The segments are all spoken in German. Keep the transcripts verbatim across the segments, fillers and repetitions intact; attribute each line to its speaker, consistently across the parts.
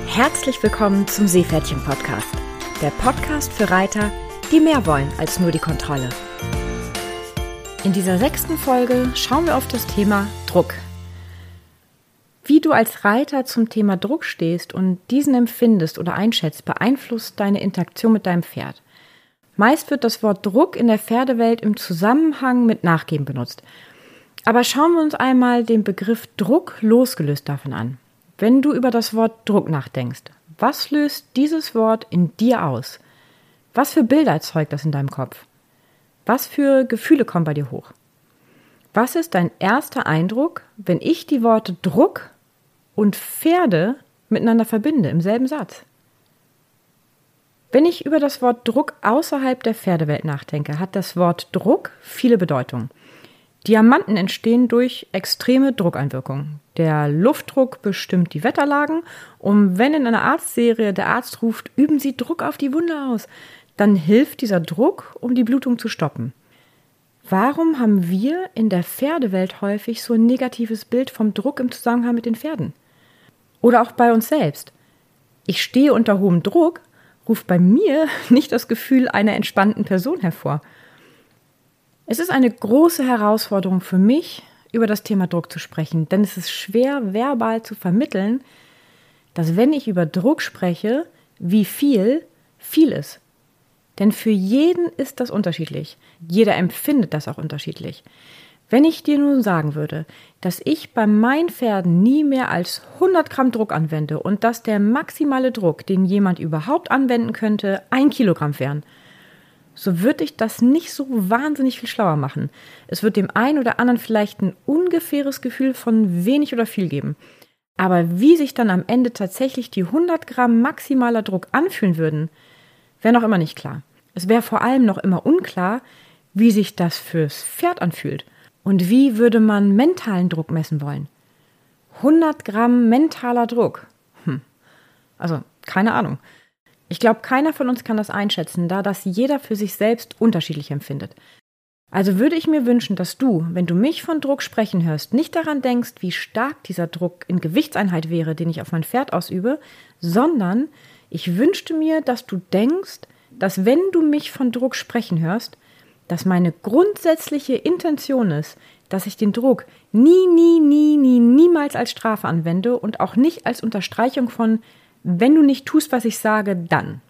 Speaker 1: Herzlich willkommen zum Seepferdchen-Podcast. Der Podcast für Reiter, die mehr wollen als nur die Kontrolle. In dieser sechsten Folge schauen wir auf das Thema Druck. Wie du als Reiter zum Thema Druck stehst und diesen empfindest oder einschätzt, beeinflusst deine Interaktion mit deinem Pferd. Meist wird das Wort Druck in der Pferdewelt im Zusammenhang mit Nachgeben benutzt. Aber schauen wir uns einmal den Begriff Druck losgelöst davon an. Wenn du über das Wort Druck nachdenkst, was löst dieses Wort in dir aus? Was für Bilder erzeugt das in deinem Kopf? Was für Gefühle kommen bei dir hoch? Was ist dein erster Eindruck, wenn ich die Worte Druck und Pferde miteinander verbinde im selben Satz? Wenn ich über das Wort Druck außerhalb der Pferdewelt nachdenke, hat das Wort Druck viele Bedeutungen. Diamanten entstehen durch extreme Druckeinwirkungen. Der Luftdruck bestimmt die Wetterlagen und wenn in einer Arztserie der Arzt ruft, üben Sie Druck auf die Wunde aus, dann hilft dieser Druck, um die Blutung zu stoppen. Warum haben wir in der Pferdewelt häufig so ein negatives Bild vom Druck im Zusammenhang mit den Pferden? Oder auch bei uns selbst. Ich stehe unter hohem Druck, ruft bei mir nicht das Gefühl einer entspannten Person hervor. Es ist eine große Herausforderung für mich, über das Thema Druck zu sprechen, denn es ist schwer, verbal zu vermitteln, dass wenn ich über Druck spreche, wie viel, viel ist. Denn für jeden ist das unterschiedlich. Jeder empfindet das auch unterschiedlich. Wenn ich dir nun sagen würde, dass ich bei meinen Pferden nie mehr als hundert Gramm Druck anwende und dass der maximale Druck, den jemand überhaupt anwenden könnte, ein Kilogramm wären, so würde ich das nicht so wahnsinnig viel schlauer machen. Es wird dem einen oder anderen vielleicht ein ungefähres Gefühl von wenig oder viel geben. Aber wie sich dann am Ende tatsächlich die hundert Gramm maximaler Druck anfühlen würden, wäre noch immer nicht klar. Es wäre vor allem noch immer unklar, wie sich das fürs Pferd anfühlt. Und wie würde man mentalen Druck messen wollen? hundert Gramm mentaler Druck. Hm. Also, keine Ahnung. Ich glaube, keiner von uns kann das einschätzen, da das jeder für sich selbst unterschiedlich empfindet. Also würde ich mir wünschen, dass du, wenn du mich von Druck sprechen hörst, nicht daran denkst, wie stark dieser Druck in Gewichtseinheit wäre, den ich auf mein Pferd ausübe, sondern ich wünschte mir, dass du denkst, dass wenn du mich von Druck sprechen hörst, dass meine grundsätzliche Intention ist, dass ich den Druck nie, nie, nie, nie, niemals als Strafe anwende und auch nicht als Unterstreichung von wenn du nicht tust, was ich sage, dann.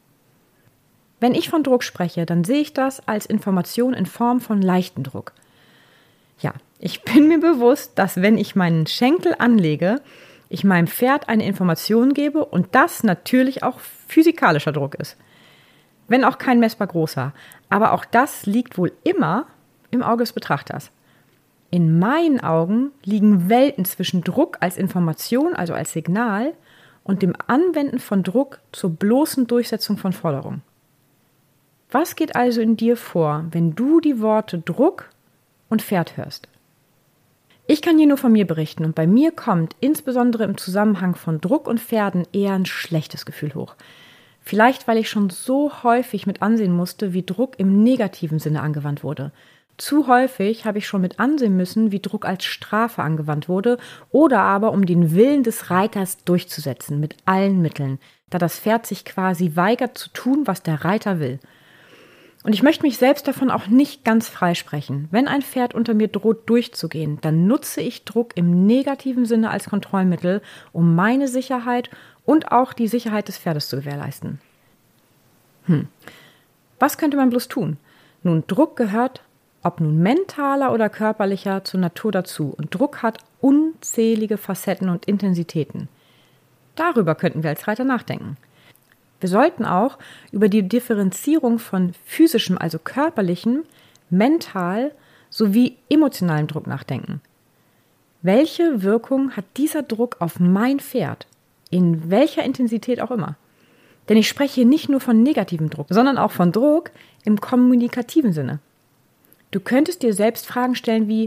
Speaker 1: Wenn ich von Druck spreche, dann sehe ich das als Information in Form von leichtem Druck. Ja, ich bin mir bewusst, dass wenn ich meinen Schenkel anlege, ich meinem Pferd eine Information gebe und das natürlich auch physikalischer Druck ist. Wenn auch kein messbar großer. Aber auch das liegt wohl immer im Auge des Betrachters. In meinen Augen liegen Welten zwischen Druck als Information, also als Signal, und dem Anwenden von Druck zur bloßen Durchsetzung von Forderungen. Was geht also in dir vor, wenn du die Worte Druck und Pferd hörst? Ich kann hier nur von mir berichten und bei mir kommt insbesondere im Zusammenhang von Druck und Pferden eher ein schlechtes Gefühl hoch. Vielleicht, weil ich schon so häufig mit ansehen musste, wie Druck im negativen Sinne angewandt wurde. Zu häufig habe ich schon mit ansehen müssen, wie Druck als Strafe angewandt wurde oder aber um den Willen des Reiters durchzusetzen mit allen Mitteln, da das Pferd sich quasi weigert zu tun, was der Reiter will. Und ich möchte mich selbst davon auch nicht ganz freisprechen. Wenn ein Pferd unter mir droht durchzugehen, dann nutze ich Druck im negativen Sinne als Kontrollmittel, um meine Sicherheit und auch die Sicherheit des Pferdes zu gewährleisten. Hm. Was könnte man bloß tun? Nun, Druck gehört ob nun mentaler oder körperlicher, zur Natur dazu. Und Druck hat unzählige Facetten und Intensitäten. Darüber könnten wir als Reiter nachdenken. Wir sollten auch über die Differenzierung von physischem, also körperlichem, mental sowie emotionalem Druck nachdenken. Welche Wirkung hat dieser Druck auf mein Pferd? In welcher Intensität auch immer? Denn ich spreche hier nicht nur von negativem Druck, sondern auch von Druck im kommunikativen Sinne. Du könntest dir selbst Fragen stellen wie,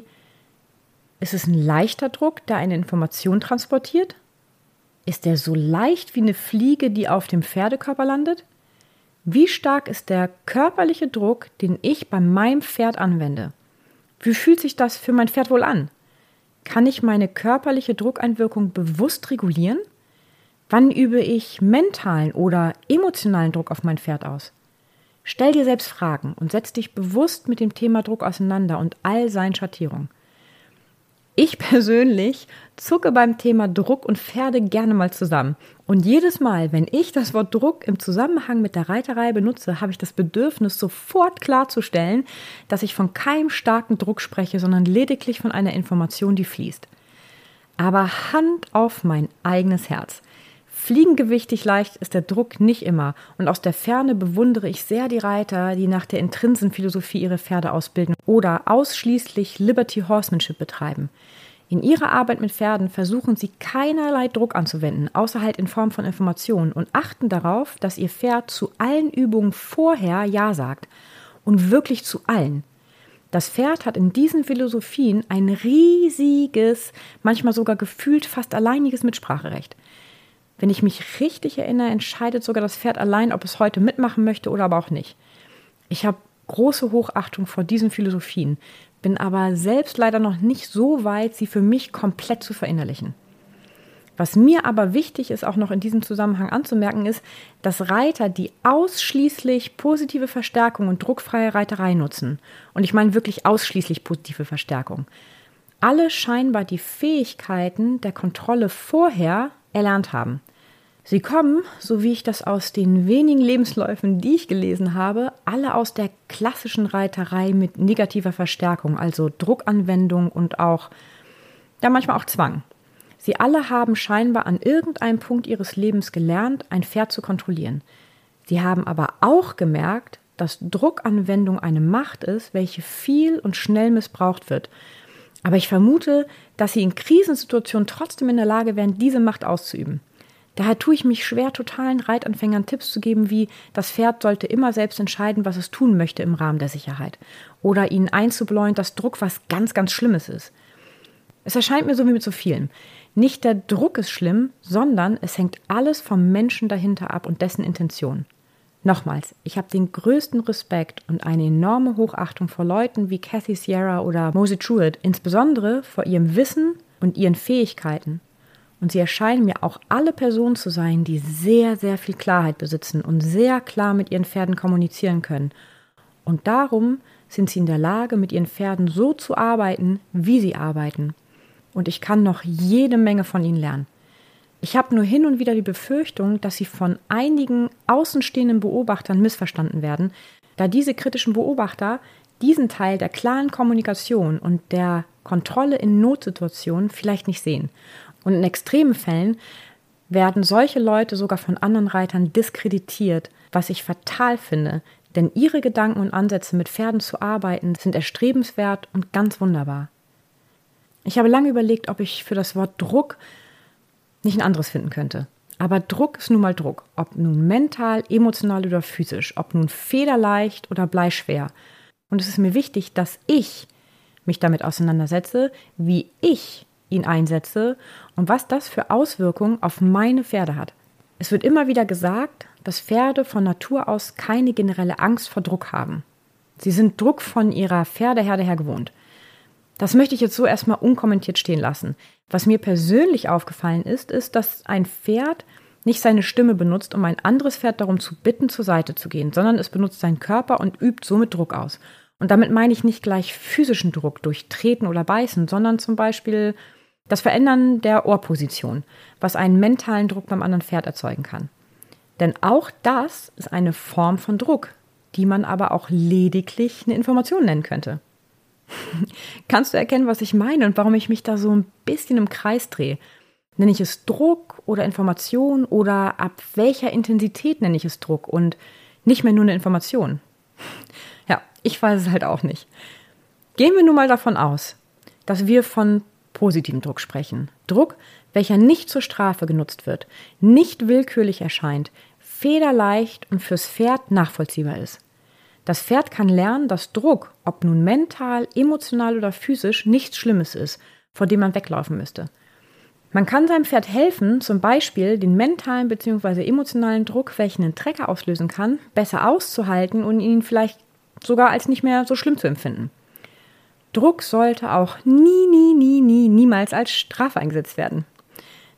Speaker 1: ist es ein leichter Druck, der eine Information transportiert? Ist der so leicht wie eine Fliege, die auf dem Pferdekörper landet? Wie stark ist der körperliche Druck, den ich bei meinem Pferd anwende? Wie fühlt sich das für mein Pferd wohl an? Kann ich meine körperliche Druckeinwirkung bewusst regulieren? Wann übe ich mentalen oder emotionalen Druck auf mein Pferd aus? Stell dir selbst Fragen und setz dich bewusst mit dem Thema Druck auseinander und all seinen Schattierungen. Ich persönlich zucke beim Thema Druck und Pferde gerne mal zusammen. Und jedes Mal, wenn ich das Wort Druck im Zusammenhang mit der Reiterei benutze, habe ich das Bedürfnis, sofort klarzustellen, dass ich von keinem starken Druck spreche, sondern lediglich von einer Information, die fließt. Aber Hand auf mein eigenes Herz. Fliegengewichtig leicht ist der Druck nicht immer. Und aus der Ferne bewundere ich sehr die Reiter, die nach der Intrinsenphilosophie ihre Pferde ausbilden oder ausschließlich Liberty Horsemanship betreiben. In ihrer Arbeit mit Pferden versuchen sie keinerlei Druck anzuwenden, außer halt in Form von Informationen und achten darauf, dass ihr Pferd zu allen Übungen vorher Ja sagt. Und wirklich zu allen. Das Pferd hat in diesen Philosophien ein riesiges, manchmal sogar gefühlt fast alleiniges Mitspracherecht. Wenn ich mich richtig erinnere, entscheidet sogar das Pferd allein, ob es heute mitmachen möchte oder aber auch nicht. Ich habe große Hochachtung vor diesen Philosophien, bin aber selbst leider noch nicht so weit, sie für mich komplett zu verinnerlichen. Was mir aber wichtig ist, auch noch in diesem Zusammenhang anzumerken, ist, dass Reiter, die ausschließlich positive Verstärkung und druckfreie Reiterei nutzen, und ich meine wirklich ausschließlich positive Verstärkung, alle scheinbar die Fähigkeiten der Kontrolle vorher erlernt haben. Sie kommen, so wie ich das aus den wenigen Lebensläufen, die ich gelesen habe, alle aus der klassischen Reiterei mit negativer Verstärkung, also Druckanwendung und auch, ja manchmal auch Zwang. Sie alle haben scheinbar an irgendeinem Punkt ihres Lebens gelernt, ein Pferd zu kontrollieren. Sie haben aber auch gemerkt, dass Druckanwendung eine Macht ist, welche viel und schnell missbraucht wird. Aber ich vermute, dass sie in Krisensituationen trotzdem in der Lage wären, diese Macht auszuüben. Daher tue ich mich schwer, totalen Reitanfängern Tipps zu geben, wie das Pferd sollte immer selbst entscheiden, was es tun möchte im Rahmen der Sicherheit. Oder ihnen einzubläuen, dass Druck was ganz, ganz Schlimmes ist. Es erscheint mir so wie mit so vielen. Nicht der Druck ist schlimm, sondern es hängt alles vom Menschen dahinter ab und dessen Intention. Nochmals, ich habe den größten Respekt und eine enorme Hochachtung vor Leuten wie Kathy Sierra oder Mosey Truitt, insbesondere vor ihrem Wissen und ihren Fähigkeiten. Und sie erscheinen mir auch alle Personen zu sein, die sehr, sehr viel Klarheit besitzen und sehr klar mit ihren Pferden kommunizieren können. Und darum sind sie in der Lage, mit ihren Pferden so zu arbeiten, wie sie arbeiten. Und ich kann noch jede Menge von ihnen lernen. Ich habe nur hin und wieder die Befürchtung, dass sie von einigen außenstehenden Beobachtern missverstanden werden, da diese kritischen Beobachter diesen Teil der klaren Kommunikation und der Kontrolle in Notsituationen vielleicht nicht sehen. Und in extremen Fällen werden solche Leute sogar von anderen Reitern diskreditiert, was ich fatal finde, denn ihre Gedanken und Ansätze, mit Pferden zu arbeiten, sind erstrebenswert und ganz wunderbar. Ich habe lange überlegt, ob ich für das Wort Druck nicht ein anderes finden könnte. Aber Druck ist nun mal Druck, ob nun mental, emotional oder physisch, ob nun federleicht oder bleischwer. Und es ist mir wichtig, dass ich mich damit auseinandersetze, wie ich ihn einsetze und was das für Auswirkungen auf meine Pferde hat. Es wird immer wieder gesagt, dass Pferde von Natur aus keine generelle Angst vor Druck haben. Sie sind Druck von ihrer Pferdeherde her gewohnt. Das möchte ich jetzt so erstmal unkommentiert stehen lassen. Was mir persönlich aufgefallen ist, ist, dass ein Pferd nicht seine Stimme benutzt, um ein anderes Pferd darum zu bitten, zur Seite zu gehen, sondern es benutzt seinen Körper und übt somit Druck aus. Und damit meine ich nicht gleich physischen Druck durch Treten oder Beißen, sondern zum Beispiel das Verändern der Ohrposition, was einen mentalen Druck beim anderen Pferd erzeugen kann. Denn auch das ist eine Form von Druck, die man aber auch lediglich eine Information nennen könnte. Kannst du erkennen, was ich meine und warum ich mich da so ein bisschen im Kreis drehe? Nenne ich es Druck oder Information oder ab welcher Intensität nenne ich es Druck und nicht mehr nur eine Information? Ja, ich weiß es halt auch nicht. Gehen wir nun mal davon aus, dass wir von positivem Druck sprechen. Druck, welcher nicht zur Strafe genutzt wird, nicht willkürlich erscheint, federleicht und fürs Pferd nachvollziehbar ist. Das Pferd kann lernen, dass Druck, ob nun mental, emotional oder physisch, nichts Schlimmes ist, vor dem man weglaufen müsste. Man kann seinem Pferd helfen, zum Beispiel den mentalen bzw. emotionalen Druck, welchen ein Trecker auslösen kann, besser auszuhalten und ihn vielleicht sogar als nicht mehr so schlimm zu empfinden. Druck sollte auch nie, nie, nie, nie, niemals als Strafe eingesetzt werden.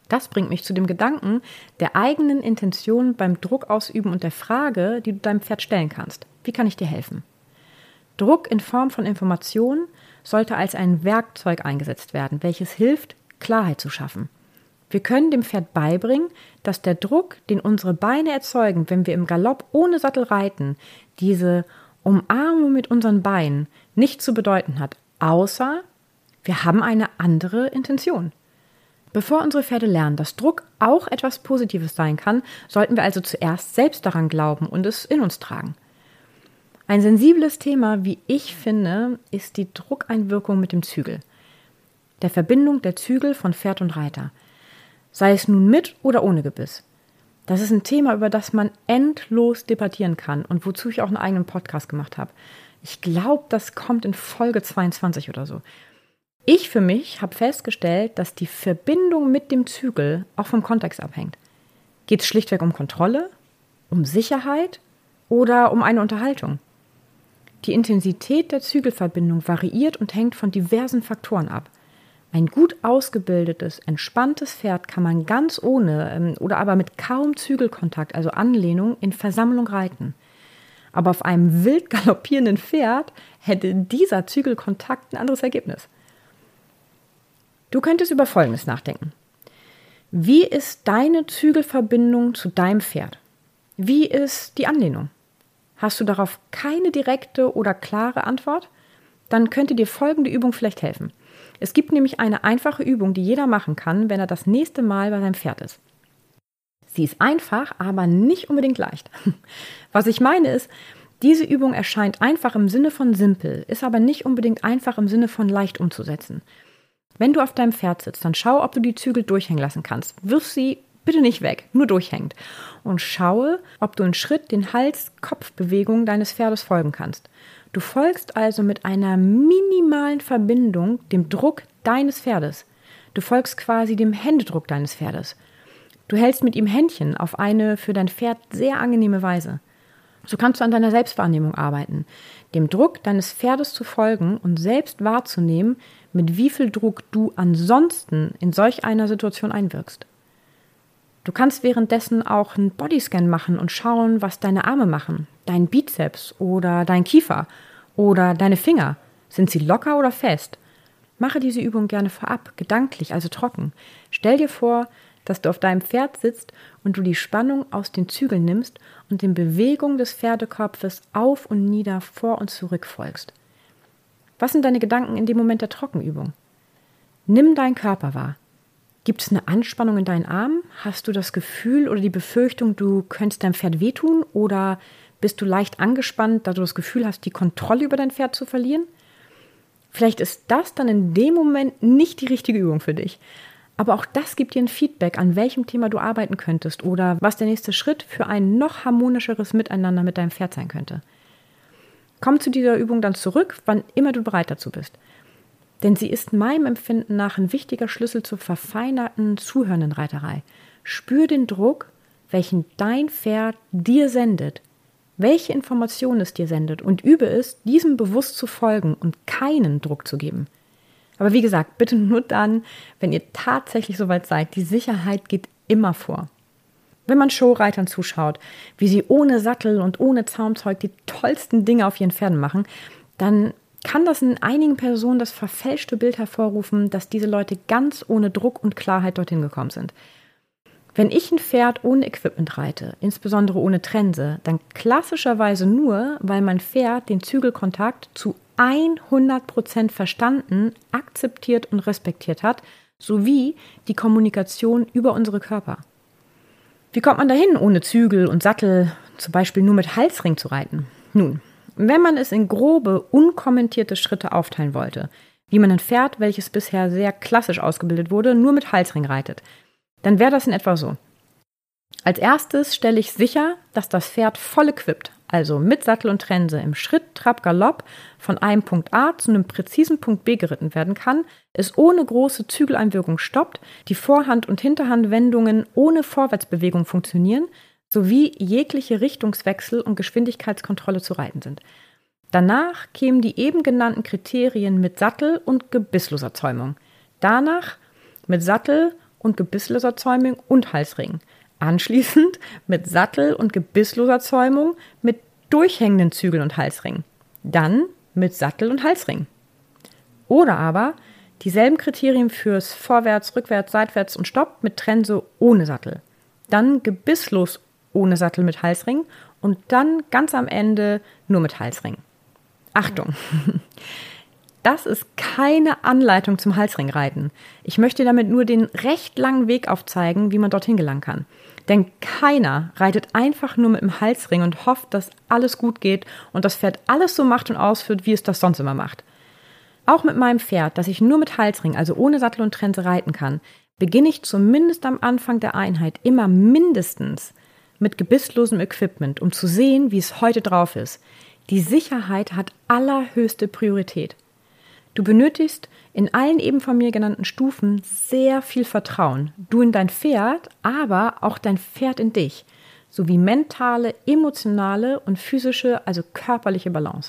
Speaker 1: Das bringt mich zu dem Gedanken der eigenen Intention beim Druck ausüben und der Frage, die du deinem Pferd stellen kannst. Wie kann ich dir helfen? Druck in Form von Informationen sollte als ein Werkzeug eingesetzt werden, welches hilft, Klarheit zu schaffen. Wir können dem Pferd beibringen, dass der Druck, den unsere Beine erzeugen, wenn wir im Galopp ohne Sattel reiten, diese Umarmung mit unseren Beinen nicht zu bedeuten hat, außer wir haben eine andere Intention. Bevor unsere Pferde lernen, dass Druck auch etwas Positives sein kann, sollten wir also zuerst selbst daran glauben und es in uns tragen. Ein sensibles Thema, wie ich finde, ist die Druckeinwirkung mit dem Zügel. Der Verbindung der Zügel von Pferd und Reiter. Sei es nun mit oder ohne Gebiss. Das ist ein Thema, über das man endlos debattieren kann und wozu ich auch einen eigenen Podcast gemacht habe. Ich glaube, das kommt in Folge zweiundzwanzig oder so. Ich für mich habe festgestellt, dass die Verbindung mit dem Zügel auch vom Kontext abhängt. Geht es schlichtweg um Kontrolle, um Sicherheit oder um eine Unterhaltung? Die Intensität der Zügelverbindung variiert und hängt von diversen Faktoren ab. Ein gut ausgebildetes, entspanntes Pferd kann man ganz ohne ähm, oder aber mit kaum Zügelkontakt, also Anlehnung, in Versammlung reiten. Aber auf einem wild galoppierenden Pferd hätte dieser Zügelkontakt ein anderes Ergebnis. Du könntest über Folgendes nachdenken. Wie ist deine Zügelverbindung zu deinem Pferd? Wie ist die Anlehnung? Hast du darauf keine direkte oder klare Antwort? Dann könnte dir folgende Übung vielleicht helfen. Es gibt nämlich eine einfache Übung, die jeder machen kann, wenn er das nächste Mal bei seinem Pferd ist. Sie ist einfach, aber nicht unbedingt leicht. Was ich meine ist, diese Übung erscheint einfach im Sinne von simpel, ist aber nicht unbedingt einfach im Sinne von leicht umzusetzen. Wenn du auf deinem Pferd sitzt, dann schau, ob du die Zügel durchhängen lassen kannst. Wirf sie bitte nicht weg, nur durchhängend. Und schaue, ob du einen Schritt den Hals-Kopf-Bewegungen deines Pferdes folgen kannst. Du folgst also mit einer minimalen Verbindung dem Druck deines Pferdes. Du folgst quasi dem Händedruck deines Pferdes. Du hältst mit ihm Händchen auf eine für dein Pferd sehr angenehme Weise. So kannst du an deiner Selbstwahrnehmung arbeiten, dem Druck deines Pferdes zu folgen und selbst wahrzunehmen, mit wie viel Druck du ansonsten in solch einer Situation einwirkst. Du kannst währenddessen auch einen Bodyscan machen und schauen, was deine Arme machen, dein Bizeps oder dein Kiefer oder deine Finger. Sind sie locker oder fest? Mache diese Übung gerne vorab, gedanklich, also trocken. Stell dir vor, dass du auf deinem Pferd sitzt und du die Spannung aus den Zügeln nimmst und den Bewegungen des Pferdekopfes auf und nieder, vor und zurück folgst. Was sind deine Gedanken in dem Moment der Trockenübung? Nimm deinen Körper wahr. Gibt es eine Anspannung in deinen Armen? Hast du das Gefühl oder die Befürchtung, du könntest deinem Pferd wehtun? Oder bist du leicht angespannt, da du das Gefühl hast, die Kontrolle über dein Pferd zu verlieren? Vielleicht ist das dann in dem Moment nicht die richtige Übung für dich. Aber auch das gibt dir ein Feedback, an welchem Thema du arbeiten könntest oder was der nächste Schritt für ein noch harmonischeres Miteinander mit deinem Pferd sein könnte. Komm zu dieser Übung dann zurück, wann immer du bereit dazu bist. Denn sie ist meinem Empfinden nach ein wichtiger Schlüssel zur verfeinerten, zuhörenden Reiterei. Spür den Druck, welchen dein Pferd dir sendet, welche Informationen es dir sendet und übe es, diesem bewusst zu folgen und keinen Druck zu geben. Aber wie gesagt, bitte nur dann, wenn ihr tatsächlich soweit seid. Die Sicherheit geht immer vor. Wenn man Showreitern zuschaut, wie sie ohne Sattel und ohne Zaumzeug die tollsten Dinge auf ihren Pferden machen, dann kann das in einigen Personen das verfälschte Bild hervorrufen, dass diese Leute ganz ohne Druck und Klarheit dorthin gekommen sind. Wenn ich ein Pferd ohne Equipment reite, insbesondere ohne Trense, dann klassischerweise nur, weil mein Pferd den Zügelkontakt zu hundert Prozent verstanden, akzeptiert und respektiert hat, sowie die Kommunikation über unsere Körper. Wie kommt man dahin, ohne Zügel und Sattel, zum Beispiel nur mit Halsring zu reiten? Nun, wenn man es in grobe, unkommentierte Schritte aufteilen wollte, wie man ein Pferd, welches bisher sehr klassisch ausgebildet wurde, nur mit Halsring reitet, dann wäre das in etwa so. Als erstes stelle ich sicher, dass das Pferd voll equipped, also mit Sattel und Trense, im Schritt, Trab, Galopp von einem Punkt A zu einem präzisen Punkt B geritten werden kann, es ohne große Zügeleinwirkung stoppt, die Vorhand- und Hinterhandwendungen ohne Vorwärtsbewegung funktionieren, sowie jegliche Richtungswechsel und Geschwindigkeitskontrolle zu reiten sind. Danach kämen die eben genannten Kriterien mit Sattel und gebissloser Zäumung. Danach mit Sattel und gebissloser Zäumung und Halsring. Anschließend mit Sattel und gebissloser Zäumung mit durchhängenden Zügeln und Halsring. Dann mit Sattel und Halsring. Oder aber dieselben Kriterien fürs Vorwärts, Rückwärts, Seitwärts und Stopp mit Trense ohne Sattel. Dann gebisslos ohne Sattel mit Halsring und dann ganz am Ende nur mit Halsring. Achtung! Das ist keine Anleitung zum Halsringreiten. Ich möchte damit nur den recht langen Weg aufzeigen, wie man dorthin gelangen kann. Denn keiner reitet einfach nur mit dem Halsring und hofft, dass alles gut geht und das Pferd alles so macht und ausführt, wie es das sonst immer macht. Auch mit meinem Pferd, das ich nur mit Halsring, also ohne Sattel und Trense reiten kann, beginne ich zumindest am Anfang der Einheit immer mindestens mit gebisslosem Equipment, um zu sehen, wie es heute drauf ist. Die Sicherheit hat allerhöchste Priorität. Du benötigst in allen eben von mir genannten Stufen sehr viel Vertrauen. Du in dein Pferd, aber auch dein Pferd in dich. Sowie mentale, emotionale und physische, also körperliche Balance.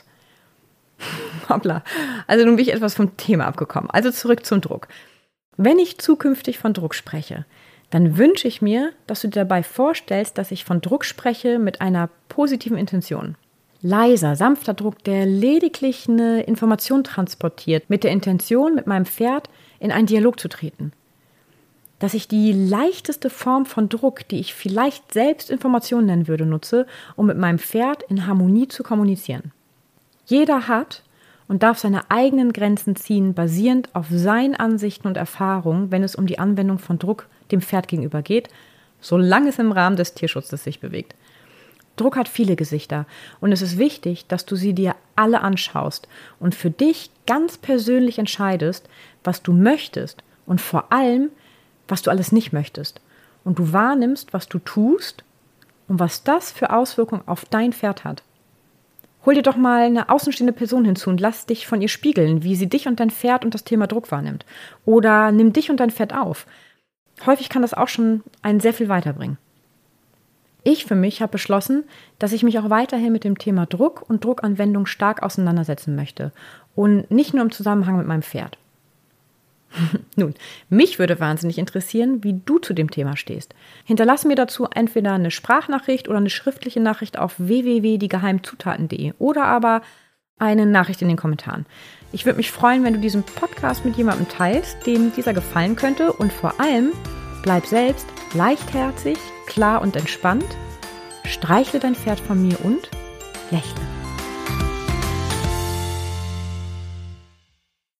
Speaker 1: Hoppla, also nun bin ich etwas vom Thema abgekommen. Also zurück zum Druck. Wenn ich zukünftig von Druck spreche, dann wünsche ich mir, dass du dir dabei vorstellst, dass ich von Druck spreche mit einer positiven Intention. Leiser, sanfter Druck, der lediglich eine Information transportiert, mit der Intention, mit meinem Pferd in einen Dialog zu treten. Dass ich die leichteste Form von Druck, die ich vielleicht selbst Information nennen würde, nutze, um mit meinem Pferd in Harmonie zu kommunizieren. Jeder hat und darf seine eigenen Grenzen ziehen, basierend auf seinen Ansichten und Erfahrungen, wenn es um die Anwendung von Druck dem Pferd gegenüber geht, solange es im Rahmen des Tierschutzes sich bewegt. Druck hat viele Gesichter und es ist wichtig, dass du sie dir alle anschaust und für dich ganz persönlich entscheidest, was du möchtest und vor allem, was du alles nicht möchtest. Und du wahrnimmst, was du tust und was das für Auswirkungen auf dein Pferd hat. Hol dir doch mal eine außenstehende Person hinzu und lass dich von ihr spiegeln, wie sie dich und dein Pferd und das Thema Druck wahrnimmt. Oder nimm dich und dein Pferd auf. Häufig kann das auch schon einen sehr viel weiterbringen. Ich für mich habe beschlossen, dass ich mich auch weiterhin mit dem Thema Druck und Druckanwendung stark auseinandersetzen möchte und nicht nur im Zusammenhang mit meinem Pferd. Nun, mich würde wahnsinnig interessieren, wie du zu dem Thema stehst. Hinterlass mir dazu entweder eine Sprachnachricht oder eine schriftliche Nachricht auf w w w punkt die geheimen zutaten punkt de oder aber eine Nachricht in den Kommentaren. Ich würde mich freuen, wenn du diesen Podcast mit jemandem teilst, dem dieser gefallen könnte und vor allem bleib selbst leichtherzig, klar und entspannt, streichle dein Pferd von mir und lächle.